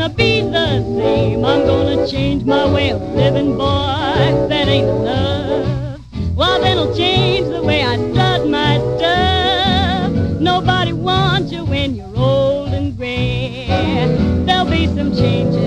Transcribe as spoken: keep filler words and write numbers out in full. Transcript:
gonna be the same. I'm gonna change my way of living, boy. That ain't enough. Well, then I'll change the way I strut my stuff. Nobody wants you when you're old and gray. There'll be some changes